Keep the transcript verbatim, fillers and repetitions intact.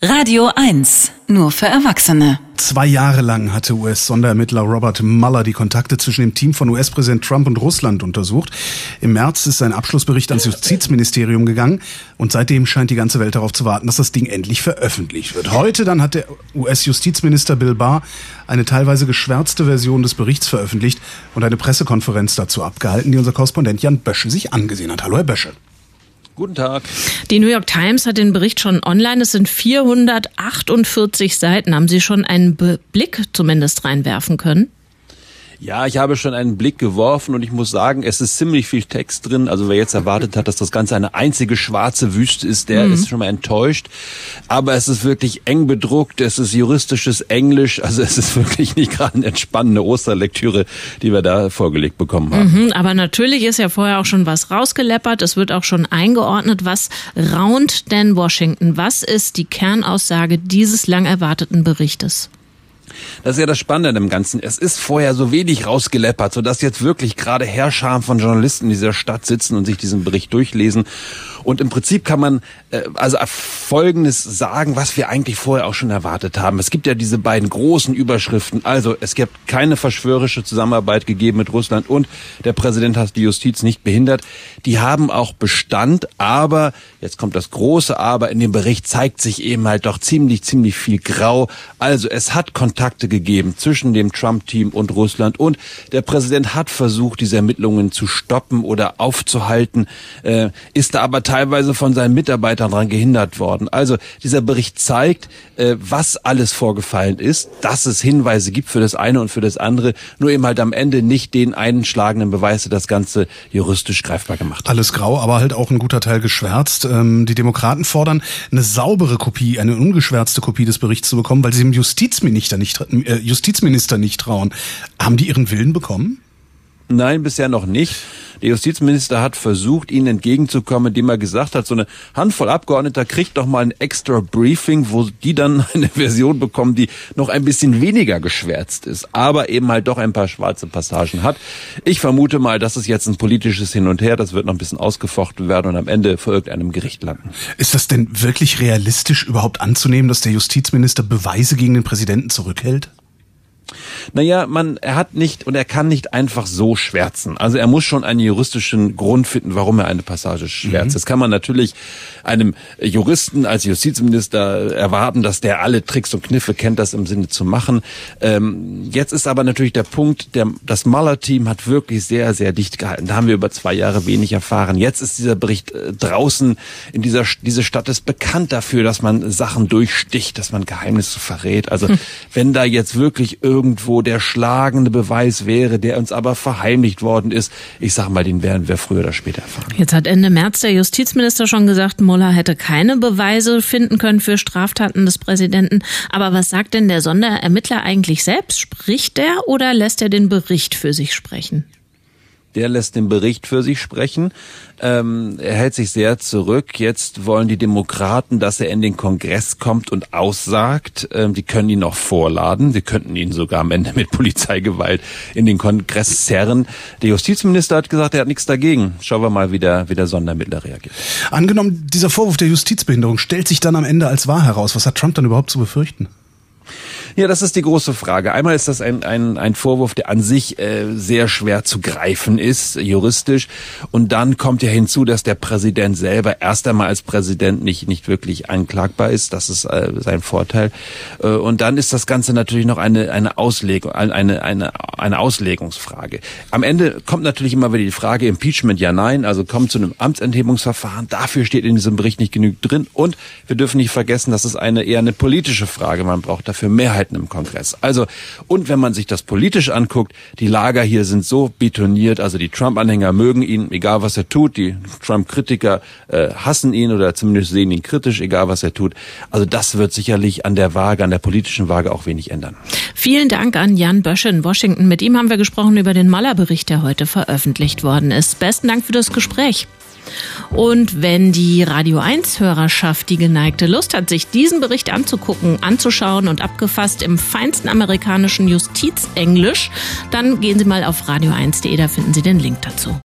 Radio eins, nur für Erwachsene. Zwei Jahre lang hatte U S-Sonderermittler Robert Mueller die Kontakte zwischen dem Team von U S-Präsident Trump und Russland untersucht. Im März ist sein Abschlussbericht ans Justizministerium gegangen und seitdem scheint die ganze Welt darauf zu warten, dass das Ding endlich veröffentlicht wird. Heute dann hat der U S-Justizminister Bill Barr eine teilweise geschwärzte Version des Berichts veröffentlicht und eine Pressekonferenz dazu abgehalten, die unser Korrespondent Jan Bösche sich angesehen hat. Hallo, Herr Bösche. Guten Tag. Die New York Times hat den Bericht schon online. Es sind vierhundertachtundvierzig Seiten. Haben Sie schon einen Be- Blick zumindest reinwerfen können? Ja, ich habe schon einen Blick geworfen und ich muss sagen, es ist ziemlich viel Text drin. Also wer jetzt erwartet hat, dass das Ganze eine einzige schwarze Wüste ist, der mhm. ist schon mal enttäuscht. Aber es ist wirklich eng bedruckt, es ist juristisches Englisch. Also es ist wirklich nicht gerade eine entspannende Osterlektüre, die wir da vorgelegt bekommen haben. Mhm, aber natürlich ist ja vorher auch schon was rausgeleppert. Es wird auch schon eingeordnet. Was raunt denn Washington? Was ist die Kernaussage dieses lang erwarteten Berichtes? Das ist ja das Spannende an dem Ganzen. Es ist vorher so wenig rausgeleppert, sodass jetzt wirklich gerade Heerscharen von Journalisten in dieser Stadt sitzen und sich diesen Bericht durchlesen. Und im Prinzip kann man äh, also Folgendes sagen, was wir eigentlich vorher auch schon erwartet haben. Es gibt ja diese beiden großen Überschriften. Also es gibt keine verschwörerische Zusammenarbeit gegeben mit Russland und der Präsident hat die Justiz nicht behindert. Die haben auch Bestand, aber, jetzt kommt das große Aber, in dem Bericht zeigt sich eben halt doch ziemlich, ziemlich viel Grau. Also es hat Kontakte gegeben zwischen dem Trump-Team und Russland und der Präsident hat versucht, diese Ermittlungen zu stoppen oder aufzuhalten, äh, ist da aber teilweise von seinen Mitarbeitern daran gehindert worden. Also dieser Bericht zeigt, äh, was alles vorgefallen ist, dass es Hinweise gibt für das eine und für das andere, nur eben halt am Ende nicht den einschlagenden Beweis, der das Ganze juristisch greifbar gemacht hat. Alles grau, aber halt auch ein guter Teil geschwärzt. Ähm, die Demokraten fordern, eine saubere Kopie, eine ungeschwärzte Kopie des Berichts zu bekommen, weil sie dem Justizminister nicht, äh, Justizminister nicht trauen. Haben die ihren Willen bekommen? Nein, bisher noch nicht. Der Justizminister hat versucht, ihnen entgegenzukommen, indem er gesagt hat, so eine Handvoll Abgeordneter kriegt doch mal ein extra Briefing, wo die dann eine Version bekommen, die noch ein bisschen weniger geschwärzt ist, aber eben halt doch ein paar schwarze Passagen hat. Ich vermute mal, das ist jetzt ein politisches Hin und Her, das wird noch ein bisschen ausgefochten werden und am Ende vor irgendeinem Gericht landen. Ist das denn wirklich realistisch überhaupt anzunehmen, dass der Justizminister Beweise gegen den Präsidenten zurückhält? Naja, man, er hat nicht und er kann nicht einfach so schwärzen. Also er muss schon einen juristischen Grund finden, warum er eine Passage schwärzt. Mhm. Das kann man natürlich einem Juristen als Justizminister erwarten, dass der alle Tricks und Kniffe kennt, das im Sinne zu machen. Ähm, jetzt ist aber natürlich der Punkt, der, das Mueller-Team hat wirklich sehr, sehr dicht gehalten. Da haben wir über zwei Jahre wenig erfahren. Jetzt ist dieser Bericht äh, draußen. In dieser diese Stadt ist bekannt dafür, dass man Sachen durchsticht, dass man Geheimnisse verrät. Also mhm. wenn da jetzt wirklich irgendwo der schlagende Beweis wäre, der uns aber verheimlicht worden ist, ich sag mal, den werden wir früher oder später erfahren. Jetzt hat Ende März der Justizminister schon gesagt, Mueller hätte keine Beweise finden können für Straftaten des Präsidenten. Aber was sagt denn der Sonderermittler eigentlich selbst? Spricht er oder lässt er den Bericht für sich sprechen? Der lässt den Bericht für sich sprechen. Ähm, er hält sich sehr zurück. Jetzt wollen die Demokraten, dass er in den Kongress kommt und aussagt. Ähm, die können ihn noch vorladen. Sie könnten ihn sogar am Ende mit Polizeigewalt in den Kongress zerren. Der Justizminister hat gesagt, er hat nichts dagegen. Schauen wir mal, wie der, wie der Sonderermittler reagiert. Angenommen, dieser Vorwurf der Justizbehinderung stellt sich dann am Ende als wahr heraus. Was hat Trump dann überhaupt zu befürchten? Ja, das ist die große Frage. Einmal ist das ein, ein, ein Vorwurf, der an sich äh, sehr schwer zu greifen ist, juristisch. Und dann kommt ja hinzu, dass der Präsident selber erst einmal als Präsident nicht nicht wirklich anklagbar ist. Das ist äh, sein Vorteil. Äh, und dann ist das Ganze natürlich noch eine eine Auslegung, eine eine eine Auslegungsfrage. Am Ende kommt natürlich immer wieder die Frage Impeachment, ja, nein. Also kommt zu einem Amtsenthebungsverfahren. Dafür steht in diesem Bericht nicht genügend drin. Und wir dürfen nicht vergessen, das ist eine eher eine politische Frage. Man braucht dafür Mehrheiten im Kongress. Also, und wenn man sich das politisch anguckt, die Lager hier sind so betoniert, also die Trump-Anhänger mögen ihn, egal was er tut, die Trump-Kritiker äh, hassen ihn oder zumindest sehen ihn kritisch, egal was er tut. Also das wird sicherlich an der Waage, an der politischen Waage auch wenig ändern. Vielen Dank an Jan Bösche in Washington. Mit ihm haben wir gesprochen über den Mueller-Bericht, der heute veröffentlicht worden ist. Besten Dank für das Gespräch. Und wenn die Radio eins Hörerschaft die geneigte Lust hat, sich diesen Bericht anzugucken, anzuschauen und abgefasst im feinsten amerikanischen Justizenglisch, dann gehen Sie mal auf radio eins punkt de, da finden Sie den Link dazu.